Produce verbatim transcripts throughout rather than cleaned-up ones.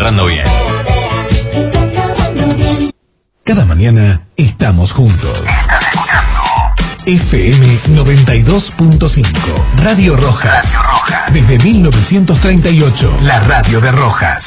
entrando bien. Cada mañana estamos juntos. F M noventa y dos punto cinco, Radio Rojas. Radio Rojas. Desde mil novecientos treinta y ocho, la radio de Rojas.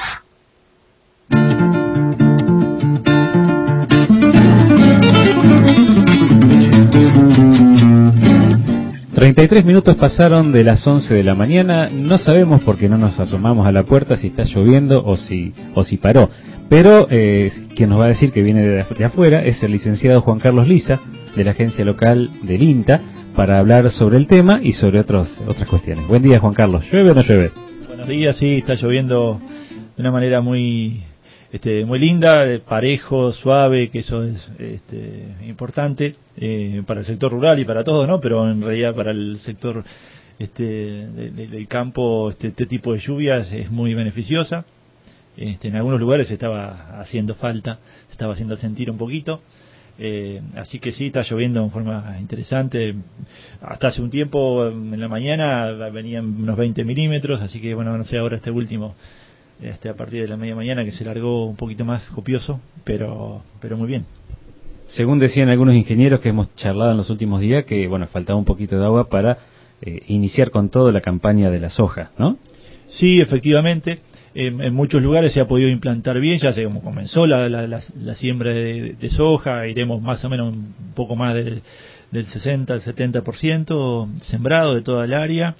treinta y tres minutos pasaron de las once de la mañana. No sabemos, porque no nos asomamos a la puerta, si está lloviendo o si o si paró. Pero eh, quien nos va a decir que viene de, de afuera es el licenciado Juan Carlos Liza, de la agencia local del INTA, para hablar sobre el tema y sobre otros otras cuestiones. Buen día, Juan Carlos. ¿Llueve o no llueve? Buenos días, sí, está lloviendo de una manera muy este, muy linda, parejo, suave, que eso es este, importante eh, para el sector rural y para todo, ¿no? Pero en realidad para el sector este, de, de, del campo, este, este tipo de lluvias es muy beneficiosa. Este, en algunos lugares se estaba haciendo falta, se estaba haciendo sentir un poquito. Eh, así que sí, está lloviendo en forma interesante. Hasta hace un tiempo, en la mañana, venían unos veinte milímetros, así que bueno, no sé ahora este último, este, a partir de la media mañana, que se largó un poquito más copioso, pero pero muy bien. Según decían algunos ingenieros que hemos charlado en los últimos días, que bueno, faltaba un poquito de agua para eh, iniciar con todo la campaña de la soja, ¿no? Sí, efectivamente. En, en muchos lugares se ha podido implantar bien, ya sé cómo comenzó la, la, la, la siembra de, de soja, iremos más o menos un poco más de, del sesenta al setenta por ciento sembrado de toda el área,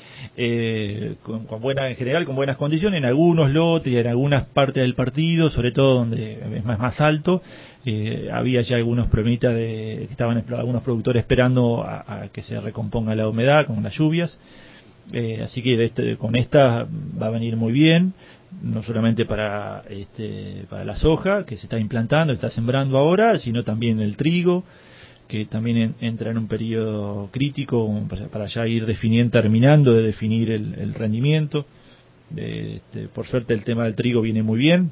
eh, con, con buena, en general con buenas condiciones, en algunos lotes y en algunas partes del partido, sobre todo donde es más, más alto, eh, había ya algunos problemitas de que estaban algunos productores esperando a, a que se recomponga la humedad con las lluvias. Eh, así que de este, con esta va a venir muy bien, no solamente para este, para la soja que se está implantando, está sembrando ahora, sino también el trigo, que también en, entra en un periodo crítico para, para ya ir definiendo, terminando de definir el, el rendimiento. Eh, este, por suerte el tema del trigo viene muy bien.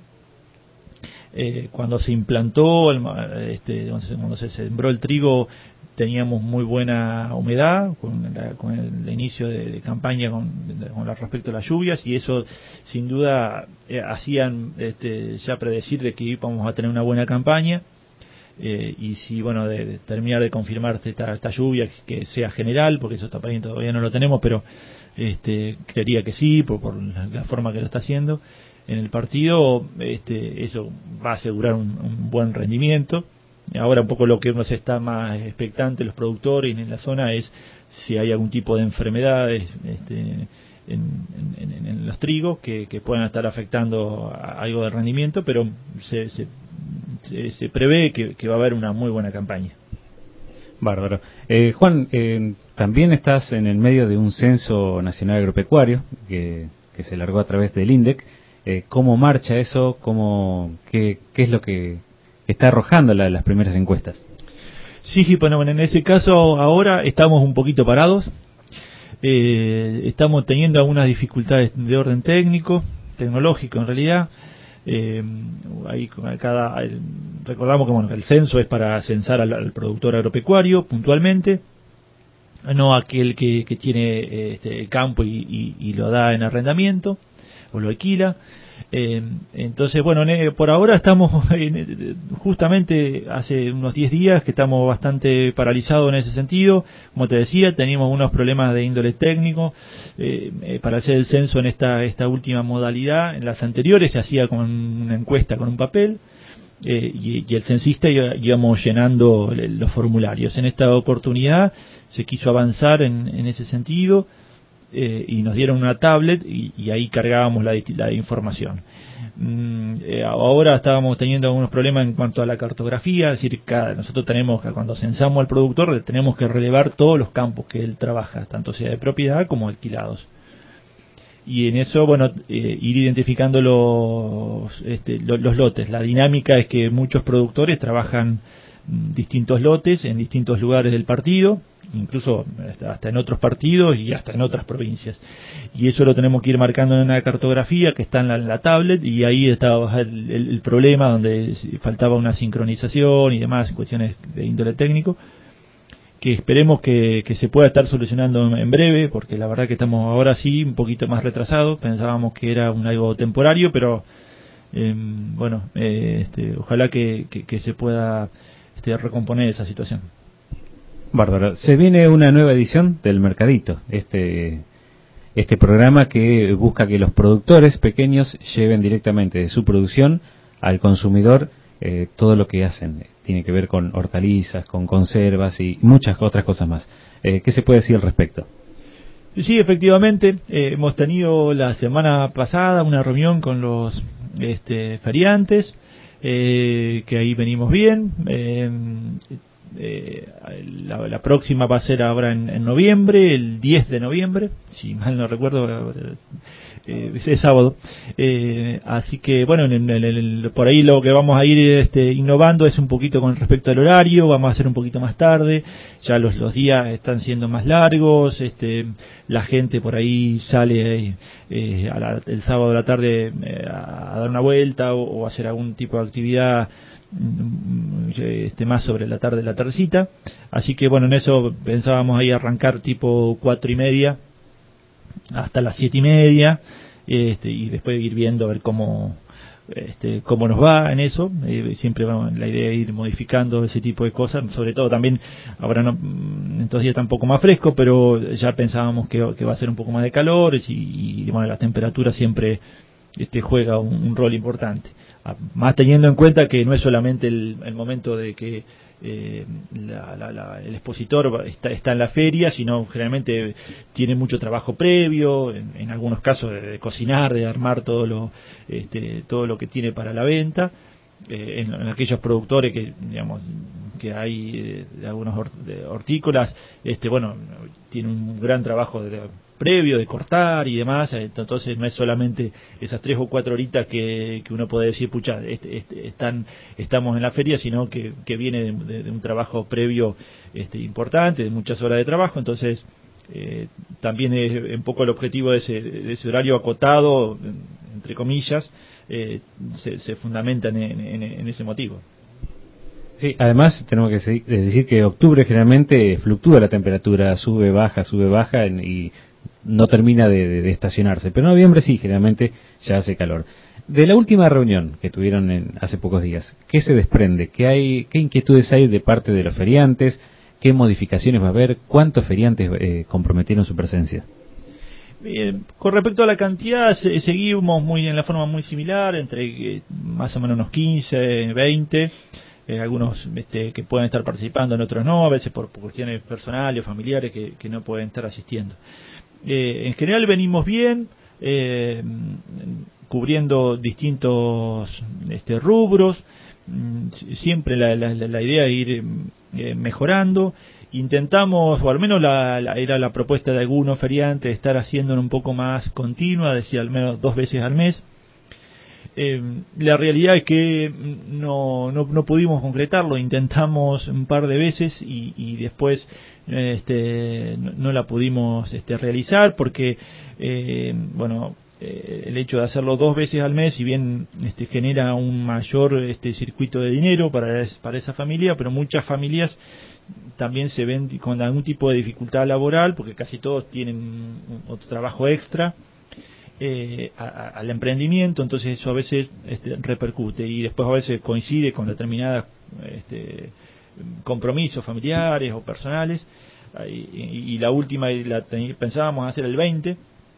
Eh, cuando se implantó, el, este, cuando se sembró el trigo, teníamos muy buena humedad con, la, con el inicio de, de campaña con, con respecto a las lluvias, y eso sin duda eh, hacían este, ya predecir de que íbamos a tener una buena campaña. Eh, y si bueno de, de terminar de confirmarse esta, esta lluvia, que sea general, porque eso todavía, todavía no lo tenemos, pero este, creería que sí, por, por la, la forma que lo está haciendo en el partido, este, eso va a asegurar un, un buen rendimiento. Ahora un poco lo que uno se está más expectante, los productores en la zona, es si hay algún tipo de enfermedades este, en, en, en los trigos que, que puedan estar afectando a algo del rendimiento, pero se, se, se, se prevé que, que va a haber una muy buena campaña. Bárbaro. Eh, Juan, eh, también estás en el medio de un censo nacional agropecuario que, que se largó a través del INDEC. Eh, ¿Cómo marcha eso? ¿Cómo, qué, qué es lo que está arrojando la, las primeras encuestas? Sí, bueno, en ese caso ahora estamos un poquito parados. Eh, estamos teniendo algunas dificultades de orden técnico, tecnológico en realidad. Eh, ahí cada, recordamos que bueno, el censo es para censar al, al productor agropecuario puntualmente, no aquel que, que tiene este, el campo y, y, y lo da en arrendamiento o lo alquila. Eh, entonces, bueno, por ahora estamos, justamente hace unos diez días que estamos bastante paralizados en ese sentido. Como te decía, teníamos unos problemas de índole técnico eh, eh, para hacer el censo en esta, esta última modalidad. En las anteriores se hacía con una encuesta con un papel eh, y, y el censista iba, íbamos llenando los formularios. En esta oportunidad se quiso avanzar en, en ese sentido. Eh, y nos dieron una tablet y, y ahí cargábamos la, la información. Mm, eh, ahora estábamos teniendo algunos problemas en cuanto a la cartografía, es decir, cada, nosotros tenemos que, cuando censamos al productor, tenemos que relevar todos los campos que él trabaja, tanto sea de propiedad como alquilados. Y en eso, bueno, eh, ir identificando los, este, los, los lotes. La dinámica es que muchos productores trabajan mm, distintos lotes en distintos lugares del partido, incluso hasta en otros partidos y hasta en otras provincias, y eso lo tenemos que ir marcando en una cartografía que está en la, en la tablet, y ahí estaba el, el, el problema donde faltaba una sincronización y demás cuestiones de índole técnico, que esperemos que, que se pueda estar solucionando en breve, porque la verdad que estamos ahora sí un poquito más retrasados. Pensábamos que era un algo temporario, pero eh, bueno, eh, este, ojalá que, que, que se pueda este, recomponer esa situación. Bárbaro. Se viene una nueva edición del Mercadito, este este programa que busca que los productores pequeños lleven directamente de su producción al consumidor eh, todo lo que hacen. Tiene que ver con hortalizas, con conservas y muchas otras cosas más. Eh, ¿Qué se puede decir al respecto? Sí, efectivamente, eh, hemos tenido la semana pasada una reunión con los este, feriantes, eh, que ahí venimos bien. Eh, eh, la, la próxima va a ser ahora en, en noviembre, el diez de noviembre, si mal no recuerdo, eh, es sábado. Eh, así que, bueno, en, en, en, por ahí lo que vamos a ir este, innovando es un poquito con respecto al horario, vamos a hacer un poquito más tarde, ya los, los días están siendo más largos, este, la gente por ahí sale eh, a la, el sábado de la tarde eh, a, a dar una vuelta o, o hacer algún tipo de actividad este, más sobre la tarde, la tardecita. Así que bueno, en eso pensábamos ahí arrancar tipo cuatro y media hasta las siete y media, este, y después ir viendo a ver cómo este, cómo nos va en eso. Eh, siempre vamos, la idea es ir modificando ese tipo de cosas, sobre todo también ahora no, en estos días está un poco más fresco, pero ya pensábamos que, que va a ser un poco más de calor y, y bueno, la temperatura siempre este, juega un, un rol importante. Más teniendo en cuenta que no es solamente el, el momento de que eh, la, la, la, el expositor está, está en la feria, sino generalmente tiene mucho trabajo previo, en, en algunos casos de, de cocinar, de armar todo lo este, todo lo que tiene para la venta. Eh, en, en aquellos productores que digamos que hay eh, de algunos hort, de hortícolas, este bueno, tiene un gran trabajo de, previo de cortar y demás, entonces no es solamente esas tres o cuatro horitas que, que uno puede decir, pucha, este, este, están, estamos en la feria, sino que, que viene de, de, de un trabajo previo este, importante, de muchas horas de trabajo, entonces eh, también es un poco el objetivo de ese, de ese horario acotado, entre comillas, eh, se, se fundamentan en, en, en ese motivo. Sí, además tenemos que decir que octubre generalmente fluctúa la temperatura, sube, baja, sube, baja y no termina de, de, de estacionarse, pero en noviembre sí, generalmente ya hace calor. De la última reunión que tuvieron en, hace pocos días, ¿qué se desprende? ¿Qué hay, qué inquietudes hay de parte de los feriantes? ¿Qué modificaciones va a haber? ¿Cuántos feriantes eh, comprometieron su presencia? Bien, con respecto a la cantidad, se, seguimos muy en la forma muy similar, entre eh, más o menos unos quince, veinte. Eh, algunos este, que pueden estar participando, en otros no, a veces por, por cuestiones personales o familiares que, que no pueden estar asistiendo. Eh, en general venimos bien, eh, cubriendo distintos este, rubros, siempre la, la, la idea es ir eh, mejorando. Intentamos, o al menos la, la, era la propuesta de algunos feriantes, estar haciendo un poco más continua, decir al menos dos veces al mes. Eh, la realidad es que no, no, no pudimos concretarlo, intentamos un par de veces y, y después este, no, no la pudimos este, realizar porque, eh, bueno, eh, el hecho de hacerlo dos veces al mes, si bien este, genera un mayor este, circuito de dinero para, para esa familia, pero muchas familias también se ven con algún tipo de dificultad laboral porque casi todos tienen otro trabajo extra. Eh, a, a, al emprendimiento, entonces eso a veces este, repercute y después a veces coincide con determinados este, compromisos familiares o personales y, y la última la pensábamos hacer el veinte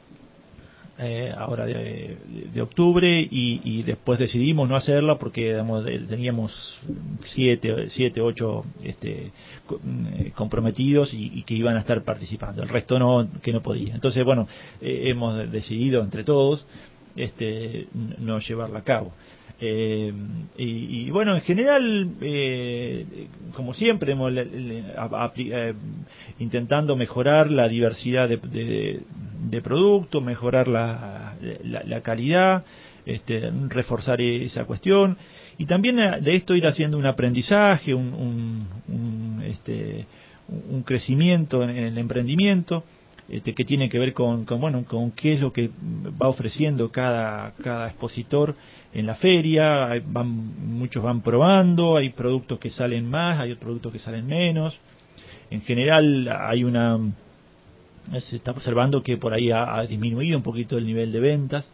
eh, ahora de, de octubre y, y después decidimos no hacerla porque digamos, teníamos siete, siete ocho este, comprometidos y, y que iban a estar participando, el resto no, que no podía. Entonces bueno, eh, hemos decidido entre todos este, no llevarla a cabo. Eh, y, y bueno, en general, eh, como siempre, hemos, le, le, a, a, eh, intentando mejorar la diversidad de, de, de productos, mejorar la, la, la calidad, este, reforzar esa cuestión y también de esto ir haciendo un aprendizaje, un, un, un, este, un crecimiento en el emprendimiento. Este, que tiene que ver con, con bueno con qué es lo que va ofreciendo cada cada expositor en la feria. Hay, van, muchos van probando, hay productos que salen más, hay productos que salen menos. En general hay una se está observando que por ahí ha, ha disminuido un poquito el nivel de ventas,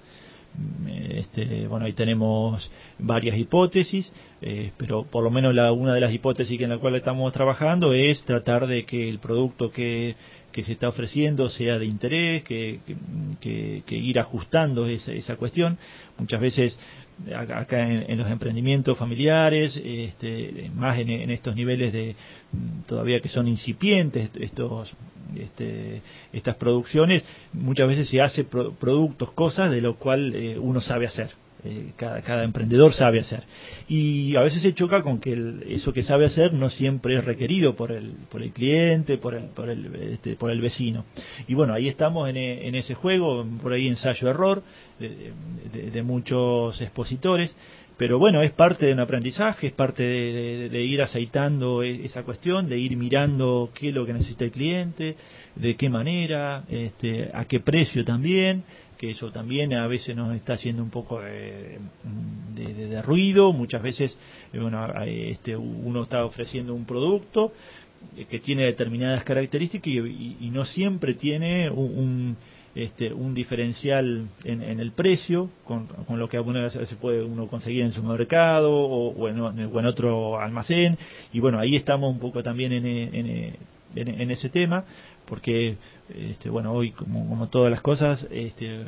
Este, bueno, ahí tenemos varias hipótesis, eh, pero por lo menos la, una de las hipótesis en la cual estamos trabajando es tratar de que el producto que, que se está ofreciendo sea de interés, que, que, que ir ajustando esa, esa cuestión. Muchas veces acá en, en los emprendimientos familiares, este, más en, en estos niveles de todavía que son incipientes estos este, estas producciones, muchas veces se hace pro, productos, cosas de lo cual eh, uno sabe hacer. Eh, cada, cada emprendedor sabe hacer, y a veces se choca con que el, eso que sabe hacer no siempre es requerido por el por el cliente, por el por el este, por el vecino. Y bueno, ahí estamos en, en ese juego, por ahí ensayo error de, de, de muchos expositores, pero bueno, es parte de un aprendizaje, es parte de, de, de ir aceitando esa cuestión, de ir mirando qué es lo que necesita el cliente, de qué manera, este, a qué precio también, que eso también a veces nos está haciendo un poco de, de, de, de ruido. Muchas veces bueno, este, uno está ofreciendo un producto que tiene determinadas características y, y, y no siempre tiene un, un, este, un diferencial en, en el precio con, con lo que alguna vez se puede uno conseguir en su mercado o, o, en, o en otro almacén. Y bueno, ahí estamos un poco también en, en, en, en ese tema, porque este, bueno, hoy como, como todas las cosas, este,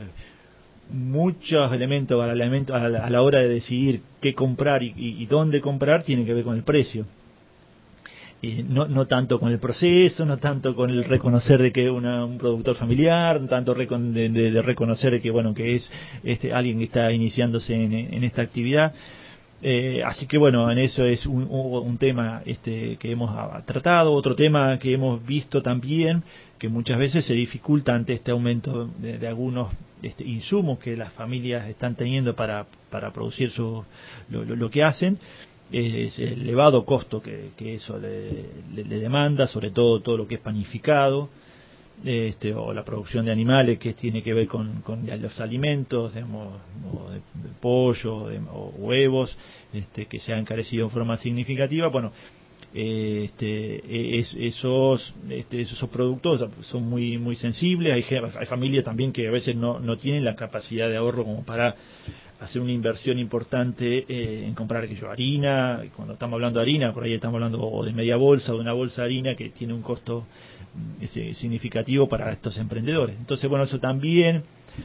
muchos elementos a la, a, la, a la hora de decidir qué comprar y, y, y dónde comprar tienen que ver con el precio. Y no, no tanto con el proceso, no tanto con el reconocer de que es una, un productor familiar, no tanto de, de, de reconocer de que bueno que es este alguien que está iniciándose en, en esta actividad. Eh, así que bueno, en eso es un, un tema este, que hemos tratado. Otro tema que hemos visto también, que muchas veces se dificulta ante este aumento de, de algunos este, insumos que las familias están teniendo para, para producir su, lo, lo, lo que hacen, es el elevado costo que, que eso le, le, le demanda, sobre todo todo lo que es panificado. Este, o la producción de animales que tiene que ver con, con los alimentos, digamos, o de, de pollo de, o huevos, este, que se han encarecido en forma significativa. Bueno, eh, este, es, esos, este, esos productos son muy muy sensibles. Hay, hay familias también que a veces no, no tienen la capacidad de ahorro como para hacer una inversión importante eh, en comprar aquello, harina. Cuando estamos hablando de harina, por ahí estamos hablando o de media bolsa o de una bolsa de harina que tiene un costo ese, significativo para estos emprendedores. Entonces, bueno, eso también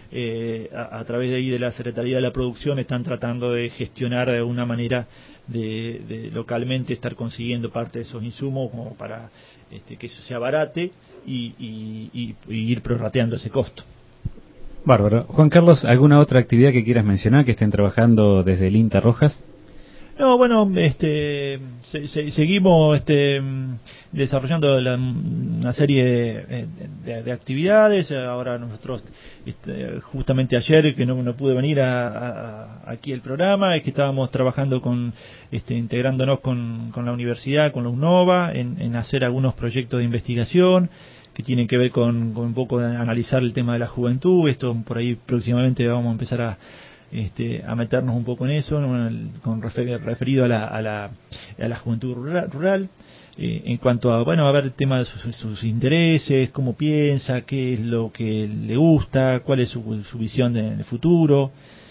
eh, a, a través de ahí de la Secretaría de la Producción están tratando de gestionar de alguna manera de, de localmente estar consiguiendo parte de esos insumos como para este, que eso se abarate y, y, y, y ir prorrateando ese costo. Bárbaro. Juan Carlos, ¿alguna otra actividad que quieras mencionar que estén trabajando desde el INTA Rojas? No, bueno, este, se, se, seguimos este, desarrollando la, una serie de, de, de actividades. Ahora nosotros, este, justamente ayer que no, no pude venir a, a, aquí al programa, es que estábamos trabajando con, este, integrándonos con, con la universidad, con la UNOVA, en, en hacer algunos proyectos de investigación que tienen que ver con, con un poco de analizar el tema de la juventud. Esto por ahí próximamente vamos a empezar a Este, a meternos un poco en eso, ¿no? Con refer, referido a la, a la, a la juventud rural, rural eh, en cuanto a, bueno, a ver el tema de sus, sus intereses, cómo piensa, qué es lo que le gusta, cuál es su, su visión de, de futuro.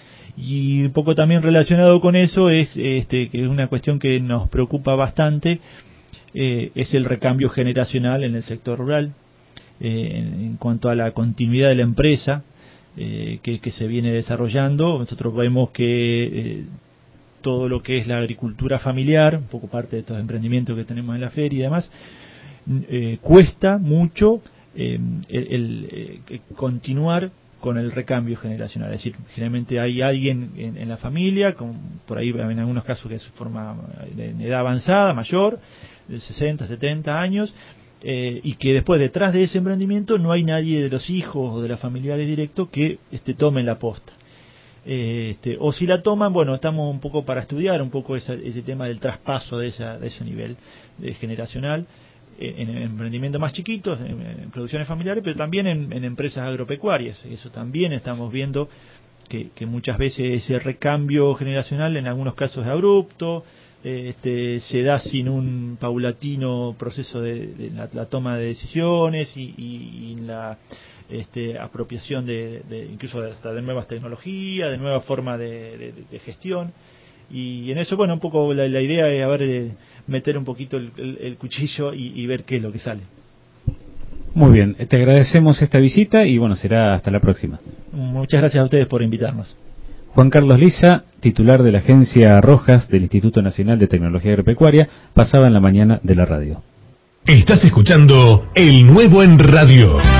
Y un poco también relacionado con eso es este, que es una cuestión que nos preocupa bastante, eh, es el recambio generacional en el sector rural, eh, en, en cuanto a la continuidad de la empresa. Eh, que, que se viene desarrollando. Nosotros vemos que eh, todo lo que es la agricultura familiar, un poco parte de estos emprendimientos que tenemos en la feria y demás, eh, cuesta mucho eh, el, el eh, continuar con el recambio generacional. Es decir, generalmente hay alguien en, en la familia, con, por ahí en algunos casos que es forma de edad avanzada, mayor, de sesenta, setenta años, Eh, y que después detrás de ese emprendimiento no hay nadie de los hijos o de los familiares directos que este, tomen la posta. Eh, este, o si la toman, bueno, estamos un poco para estudiar un poco esa, ese tema del traspaso de, esa, de ese nivel de generacional eh, en, en emprendimientos más chiquitos, en, en producciones familiares, pero también en, en empresas agropecuarias. Eso también estamos viendo que, que muchas veces ese recambio generacional en algunos casos es abrupto. Este, se da sin un paulatino proceso de, de la, la toma de decisiones y, y, y la, este, apropiación de, de, de incluso hasta de nuevas tecnologías, de nuevas formas de, de, de gestión. Y en eso, bueno, un poco la, la idea es a ver, eh, meter un poquito el, el, el cuchillo y, y ver qué es lo que sale. Muy bien, te agradecemos esta visita y bueno, será hasta la próxima. Muchas gracias a ustedes por invitarnos. Juan Carlos Liza, titular de la Agencia Rojas del Instituto Nacional de Tecnología Agropecuaria, pasaba en la mañana de la radio. Estás escuchando El Nuevo en Radio.